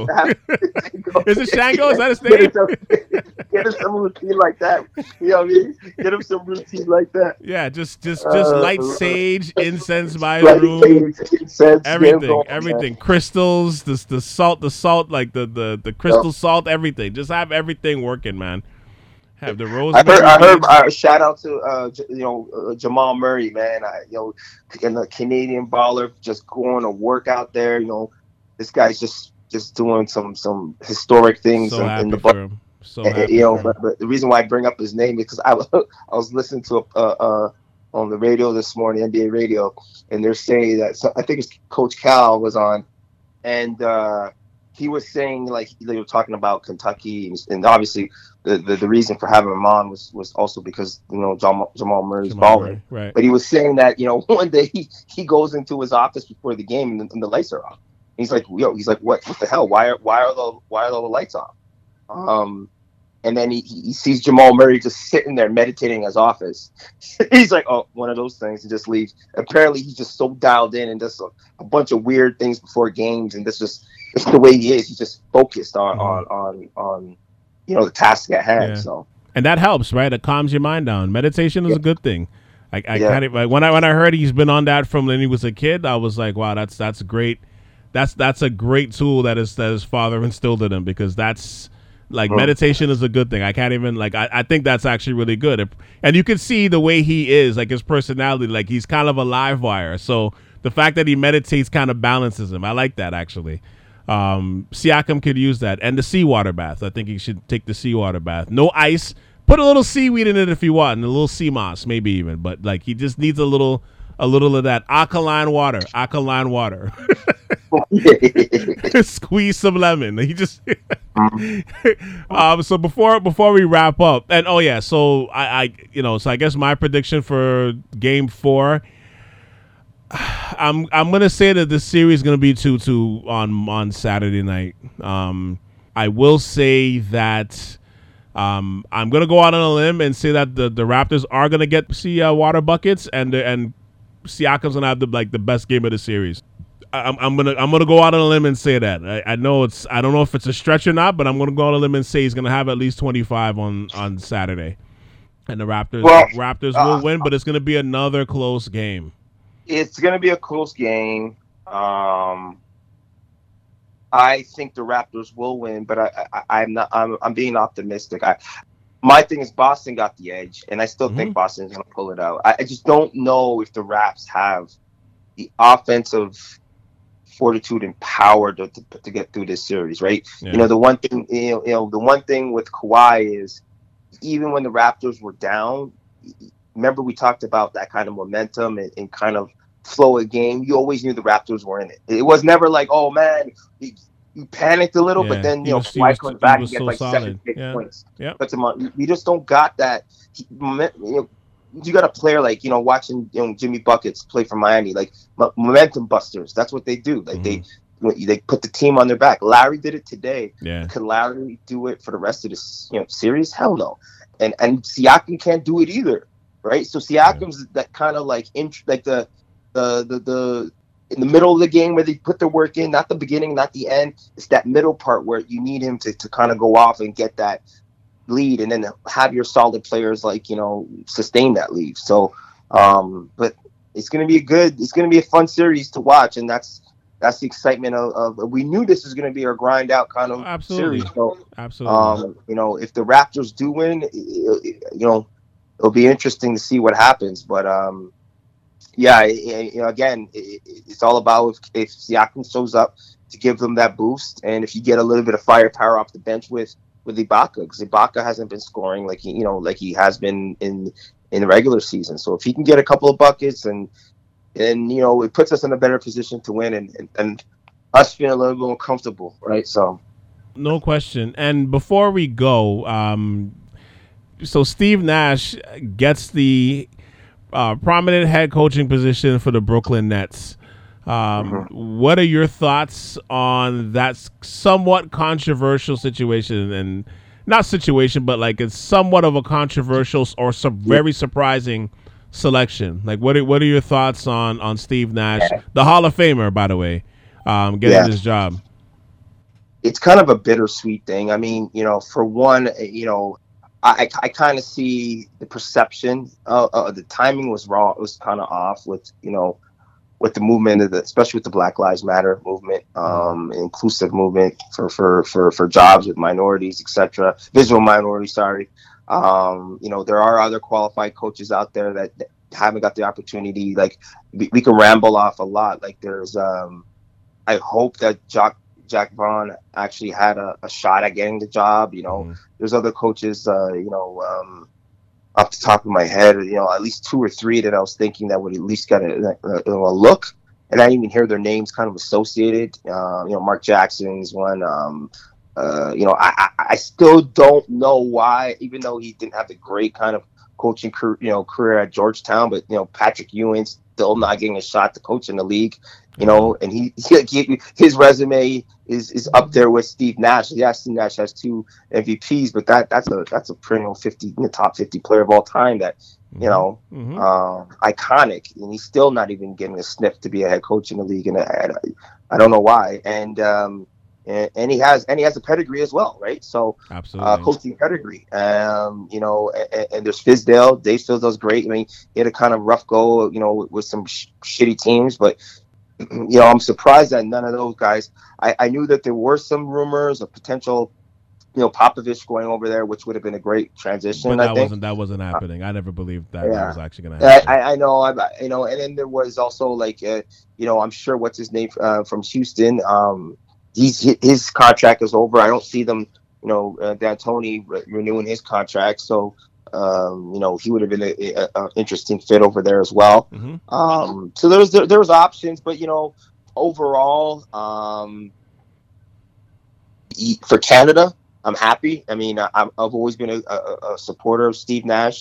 Is it Shango? Is that his name? Get him some routine like that. You know what I mean? Get him some routine like that. Yeah, just light sage, incense by his room. Everything. Crystals, the salt, like the crystal salt, everything. Just have everything working, man. Have the rose. I heard. Shout out to Jamal Murray, man. And the Canadian baller, just going to work out there. This guy's just doing some historic things in the book. So but the reason why I bring up his name is because I was listening to on the radio this morning, NBA radio, and they're saying that I think it's Coach Cal was on, and he was saying like they were talking about Kentucky, and obviously the reason for having him on was also because Jamal Murray's balling, right? But he was saying that one day he goes into his office before the game and the lights are off. And he's like, what the hell? Why are all the lights off? And then he sees Jamal Murray just sitting there meditating in his office. He's like, oh, one of those things, and just leaves. Apparently, he's just so dialed in and does a bunch of weird things before games, and it's the way he is. He's just focused on the task at hand. Yeah. So, and that helps, right? It calms your mind down. Meditation is a good thing. I kind of when I heard he's been on that from when he was a kid, I was like, wow, that's great. That's a great tool that his father instilled in him, because that's. Like meditation is a good thing. I can't even I think that's actually really good. And you can see the way he is, like his personality, like he's kind of a live wire. So the fact that he meditates kind of balances him. I like that actually. Siakam could use that. And the seawater bath. I think he should take the seawater bath. No ice. Put a little seaweed in it if you want, and a little sea moss maybe even. But like he just needs a little of that alkaline water. Squeeze some lemon. He just so before we wrap up, and so I guess my prediction for game 4, I'm gonna say that this series is gonna be 2-2 on Saturday night. I will say that I'm gonna go out on a limb and say that the Raptors are gonna get water buckets, and Siakam's gonna have the best game of the series. I'm gonna go out on a limb and say that. I know I don't know if it's a stretch or not, but I'm gonna go out on a limb and say he's gonna have at least 25 on Saturday, and the Raptors will win, but it's gonna be another close game. It's gonna be a close game. I think the Raptors will win, but I'm being optimistic. My thing is Boston got the edge, and I still think Boston's gonna pull it out. I just don't know if the Raps have the offensive fortitude and power to get through this series, right? Yeah. The one thing, the one thing with Kawhi is, even when the Raptors were down, remember we talked about that kind of momentum and kind of flow of game. You always knew the Raptors were in it. It was never like, oh man, you panicked a little, but then Kawhi comes back and gets like 7 big points. Yeah. But we just don't got that. You got a player like watching Jimmy Buckets play for Miami, like momentum busters. That's what they do. Like they put the team on their back. Larry did it today. Yeah. Can Larry do it for the rest of this series? Hell no. And Siakam can't do it either, right? So Siakam's that kind of like the in the middle of the game where they put their work in, not the beginning, not the end. It's that middle part where you need him to kind of go off and get that lead, and then have your solid players sustain that lead. So, but it's going to be a fun series to watch, and that's the excitement of we knew this was going to be our grind out kind of series. So, absolutely. If the Raptors do win, it'll be interesting to see what happens. But again, it's all about if Siakam shows up to give them that boost, and if you get a little bit of firepower off the bench with Ibaka, because Ibaka hasn't been scoring like he has been in the regular season. So if he can get a couple of buckets, and it puts us in a better position to win, and us feeling a little bit more comfortable, right? So, no question. And before we go, so Steve Nash gets the prominent head coaching position for the Brooklyn Nets. What are your thoughts on that somewhat controversial situation, and not situation, but like it's somewhat of a controversial or some very surprising selection? Like, what are your thoughts on Steve Nash, the Hall of Famer, by the way, getting this job? It's kind of a bittersweet thing. I mean, for one, I kind of see the perception of the timing was wrong. It was kind of off with the movement of especially with the Black Lives Matter movement, inclusive movement for jobs with minorities, etc., visual minorities. Sorry, there are other qualified coaches out there that haven't got the opportunity. Like we can ramble off a lot. Like there's, I hope that Jack Vaughn actually had a shot at getting the job. There's other coaches, off the top of my head, at least 2 or 3 that I was thinking that would at least get a look. And I didn't even hear their names kind of associated. Mark Jackson's one. I still don't know why, even though he didn't have the great kind of coaching career at Georgetown, but Patrick Ewing's still not getting a shot to coach in the league. And he his resume is up there with Steve Nash. Yes, Steve Nash has 2 MVPs, but that's a perennial top 50 player of all time. That iconic, and he's still not even getting a sniff to be a head coach in the league, and I don't know why. And he has a pedigree as well, right? So absolutely, coaching pedigree. And there's Fizdale. Dave Fizdale's great. I mean, he had a kind of rough go, with some shitty teams, but. I'm surprised that none of those guys. I knew that there were some rumors of potential, Popovich going over there, which would have been a great transition. But that wasn't happening. I never believed that was actually going to happen. I know. And then there was also I'm sure what's his name from Houston. His contract is over. I don't see them, D'Antoni renewing his contract. So. He would have been an interesting fit over there as well. So there was options, but overall, for Canada, I'm happy. I mean, I've always been a supporter of Steve Nash.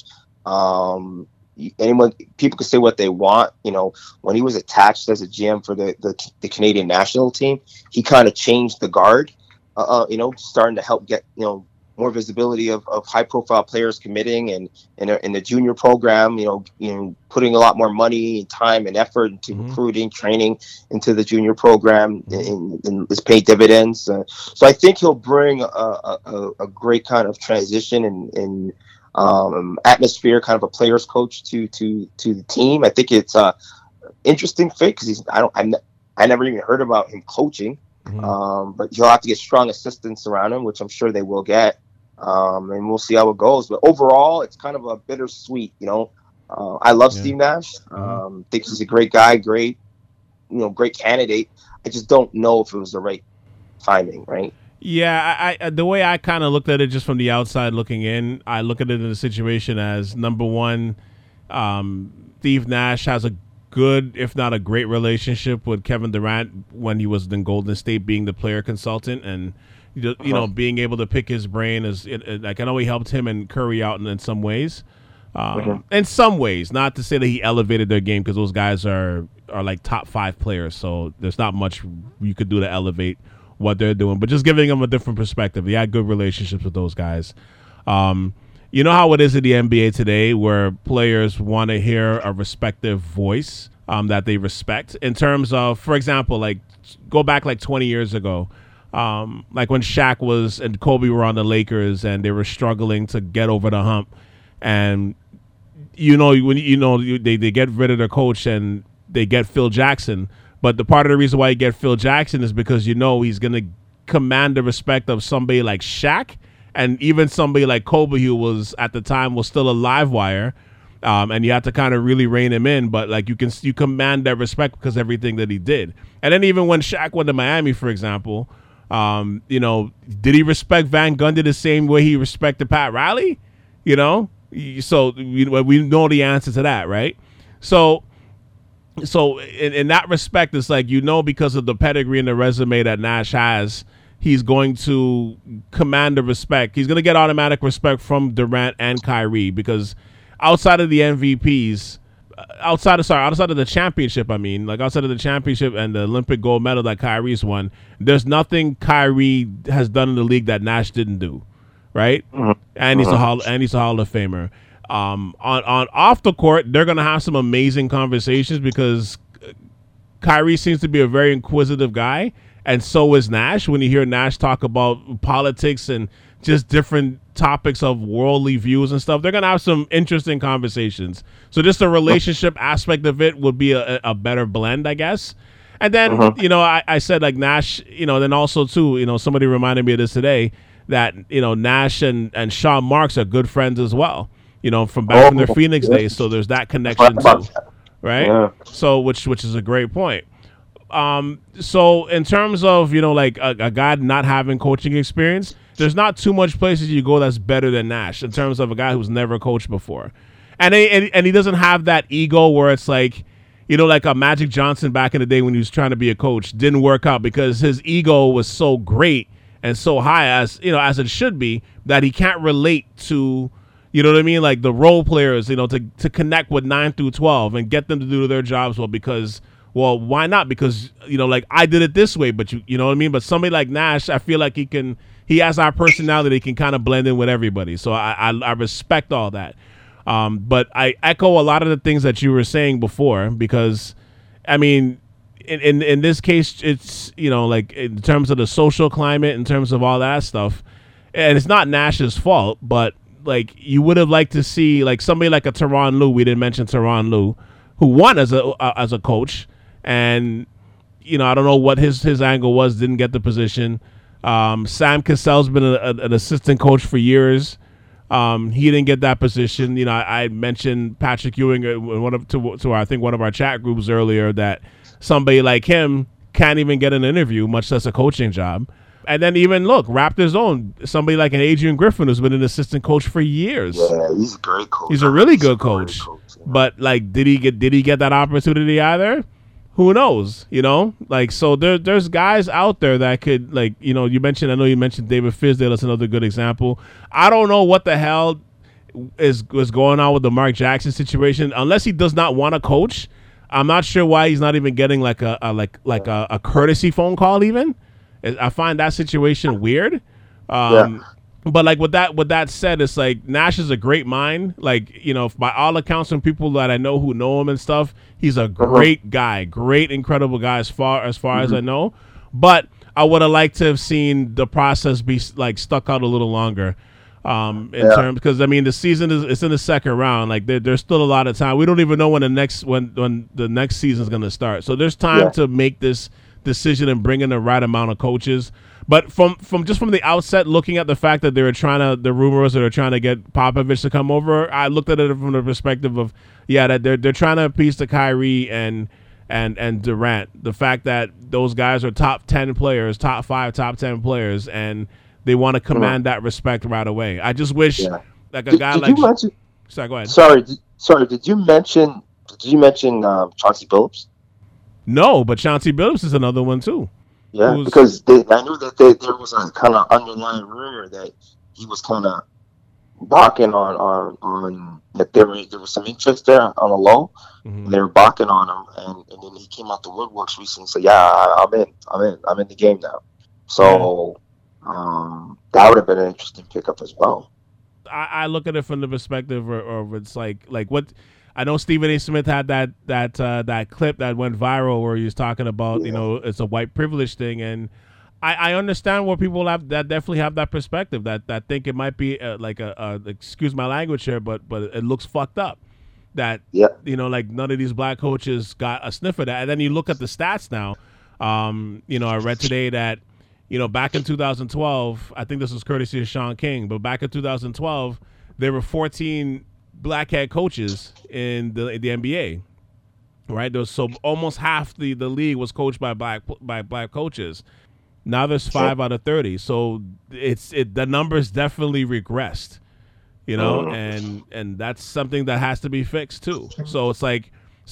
People can say what they want. When he was attached as a GM for the Canadian national team, he kind of changed the guard. Starting to help get more visibility of high profile players committing, and in the junior program, putting a lot more money and time and effort into recruiting, training into the junior program, and it's paid dividends. So I think he'll bring a great kind of transition and atmosphere, kind of a player's coach to the team. I think it's a interesting fit because I never even heard about him coaching. But he'll have to get strong assistants around him, which I'm sure they will get. And we'll see how it goes. But overall, it's kind of a bittersweet, I love Steve Nash. Think he's a great guy, great candidate. I just don't know if it was the right timing, right? Yeah, I the way I kind of looked at it just from the outside looking in, I look at it in the situation as, number one, Steve Nash has a good, if not a great, relationship with Kevin Durant when he was in Golden State, being the player consultant, and being able to pick his brain I know he helped him and Curry out in some ways. In some ways, not to say that he elevated their game, because those guys are like top 5 players, so there's not much you could do to elevate what they're doing, but just giving them a different perspective. He had good relationships with those guys. You know how it is in the NBA today, where players want to hear a respective voice that they respect in terms of, for example, like go back like 20 years ago, like when Shaq was and Kobe were on the Lakers and they were struggling to get over the hump, and they get rid of their coach and they get Phil Jackson. But the part of the reason why you get Phil Jackson is because he's going to command the respect of somebody like Shaq and even somebody like Kobe, who was at the time was still a live wire. And you have to kind of really rein him in, but like you command that respect because everything that he did. And then even when Shaq went to Miami, for example, did he respect Van Gundy the same way he respected Pat Riley? So we know the answer to that, right? So in that respect, it's like, because of the pedigree and the resume that Nash has, he's going to command the respect. He's going to get automatic respect from Durant and Kyrie because outside of the MVPs, outside of the championship, outside of the championship and the Olympic gold medal that Kyrie's won, there's nothing Kyrie has done in the league that Nash didn't do, right? Mm-hmm. And he's a Hall of Famer. On off the court, they're gonna have some amazing conversations because Kyrie seems to be a very inquisitive guy, and so is Nash. When you hear Nash talk about politics and just different topics of worldly views and stuff, they're gonna have some interesting conversations. So just the relationship aspect of it would be a better blend, I guess. And then I said like Nash, then also too, somebody reminded me of this today that Nash and Sean Marks are good friends as well. From back from their Phoenix days, so there's that connection too, right? Yeah. So which is a great point. So in terms of like a guy not having coaching experience, there's not too much places you go that's better than Nash in terms of a guy who's never coached before, and he doesn't have that ego where it's like, like a Magic Johnson back in the day when he was trying to be a coach didn't work out because his ego was so great and so high as it should be that he can't relate to. You know what I mean? Like the role players, to connect with 9 through 12 and get them to do their jobs well, why not? Because, like I did it this way, but you know what I mean? But somebody like Nash, I feel like he has our personality. He can kind of blend in with everybody. So I respect all that. But I echo a lot of the things that you were saying before, because in this case, it's, like in terms of the social climate, in terms of all that stuff, and it's not Nash's fault, but like you would have liked to see like somebody like a Tyronn Lue. We didn't mention Tyronn Lue, who won as a coach, and I don't know what his angle was. Didn't get the position. Sam Cassell's been an assistant coach for years. He didn't get that position. I mentioned Patrick Ewing to I think one of our chat groups earlier that somebody like him can't even get an interview, much less a coaching job. And then even look, Raptors own somebody like an Adrian Griffin who's been an assistant coach for years. Yeah, he's a great coach. He's a really good coach. But like, did he get that opportunity either? Who knows? Like, so there's guys out there that could, like, I know you mentioned David Fizdale. That's another good example. I don't know what the hell is going on with the Mark Jackson situation. Unless he does not want to coach, I'm not sure why he's not even getting like a courtesy phone call even. I find that situation weird. But like with that said, it's like Nash is a great mind. Like, by all accounts from people that I know who know him and stuff, he's a great guy, great, incredible guy as far as I know. But I would have liked to have seen the process be like stuck out a little longer. Terms, because the season it's in the second round. Like there's still a lot of time. We don't even know when the next season is going to start. So there's time to make this decision and bring in the right amount of coaches. But from the outset, looking at the fact that the rumors that are trying to get Popovich to come over, I looked at it from the perspective of that they're trying to appease to Kyrie and Durant. The fact that those guys are top 10 players, top 5, top 10 players, and they want to command that respect right away. I just wish like a guy like. Sorry, go ahead. Sorry. Did you mention Chauncey Billups? No, but Chauncey Billups is another one too. Yeah, because I knew that there was a kind of underlying rumor that he was kind of barking on that there was some interest there on the low. Mm-hmm. They were barking on him, and then he came out the woodworks recently and said, "Yeah, I'm in the game now." So that would have been an interesting pickup as well. I look at it from the perspective of it's like what I know Stephen A. Smith had that clip that went viral where he was talking about, it's a white privilege thing. And I understand where people have that definitely have that perspective that think it might be like excuse my language here, but it looks fucked up that, like none of these black coaches got a sniff of that. And then you look at the stats now. I read today that, back in 2012, I think this was courtesy of Sean King, but back in 2012, there were 14 black head coaches in the NBA, right? So almost half the league was coached by black coaches. Now there's 5 out of 30. So the numbers definitely regressed, and that's something that has to be fixed too. So it's like,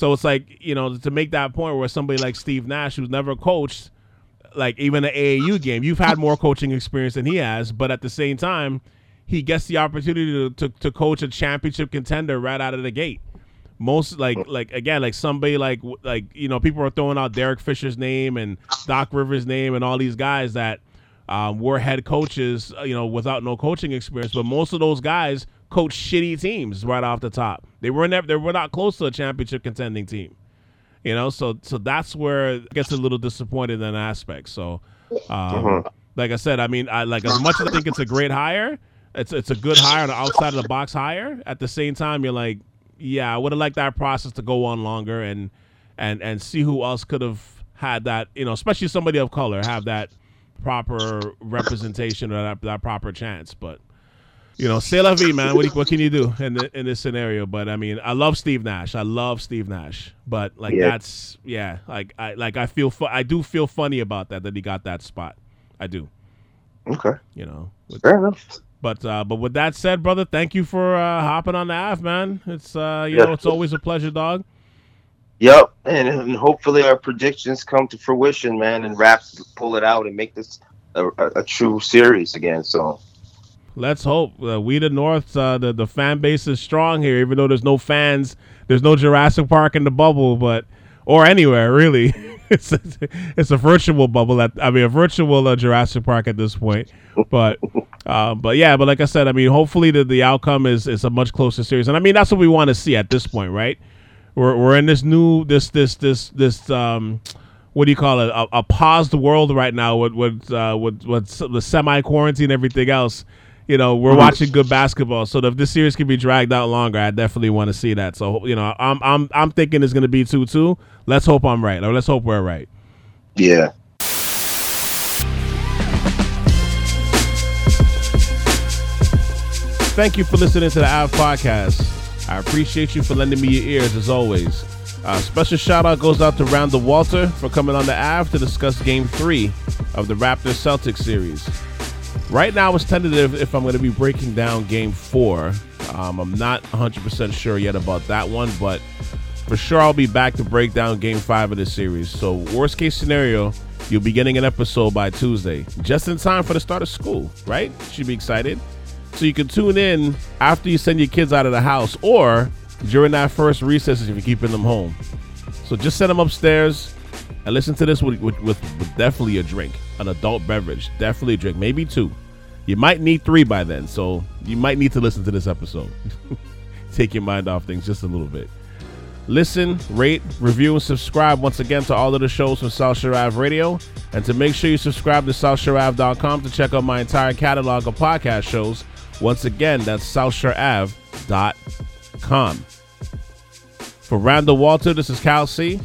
to make that point where somebody like Steve Nash, who's never coached, like even an AAU game, you've had more coaching experience than he has, but at the same time, he gets the opportunity to coach a championship contender right out of the gate. Most somebody like people are throwing out Derek Fisher's name and Doc Rivers' name and all these guys that were head coaches, without no coaching experience. But most of those guys coach shitty teams right off the top. They were not close to a championship contending team. So that's where it gets a little disappointed in that aspect. So, like I said, I mean, as much as I think it's a great hire, it's a good hire, an outside of the box hire. At the same time, you're like, yeah, I would have liked that process to go on longer and see who else could have had that, especially somebody of color, have that proper representation or that proper chance. But, c'est la vie, man. What can you do in this scenario? But I mean, I love Steve Nash. But that's I do feel funny about that he got that spot. I do. Okay. Fair enough. But with that said, brother, thank you for hopping on the AF, man. It's it's always a pleasure, dog. Yep, and hopefully our predictions come to fruition, man, and Raps pull it out and make this a true series again. So let's hope. We the North, the fan base is strong here, even though there's no fans. There's no Jurassic Park in the bubble, or anywhere really. It's a virtual bubble. A virtual Jurassic Park at this point. But like I said, I mean, hopefully the outcome is a much closer series, and I mean that's what we want to see at this point, right? We're in this new this what do you call it? A paused world right now with the semi-quarantine and everything else. We're watching good basketball, so if this series can be dragged out longer, I definitely want to see that. So I'm thinking it's going to be 2-2. Let's hope I'm right, or let's hope we're right. Yeah. Thank you for listening to the AV Podcast. I appreciate you for lending me your ears as always. Special shout out goes out to Randall Walter for coming on the AV to discuss Game 3 of the Raptors-Celtics series. Right now it's tentative if I'm going to be breaking down Game 4. I'm not 100% sure yet about that one, but for sure I'll be back to break down Game 5 of this series. So worst case scenario, you'll be getting an episode by Tuesday, just in time for the start of school, right? Should be excited. So you can tune in after you send your kids out of the house or during that first recess if you're keeping them home. So just send them upstairs and listen to this with definitely a drink, an adult beverage, definitely a drink, maybe 2. You might need 3 by then, so you might need to listen to this episode. Take your mind off things just a little bit. Listen, rate, review, and subscribe once again to all of the shows from South Shore Ave Radio. And to make sure you subscribe to SouthShoreAve.com to check out my entire catalog of podcast shows. Once again, that's SouthShoreAve.com. For Randall Walter, this is Cal C.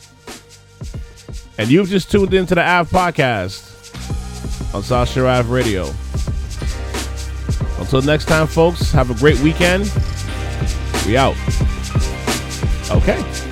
And you've just tuned into the AV Podcast on South Shore Ave Radio. Until next time, folks, have a great weekend. We out. Okay.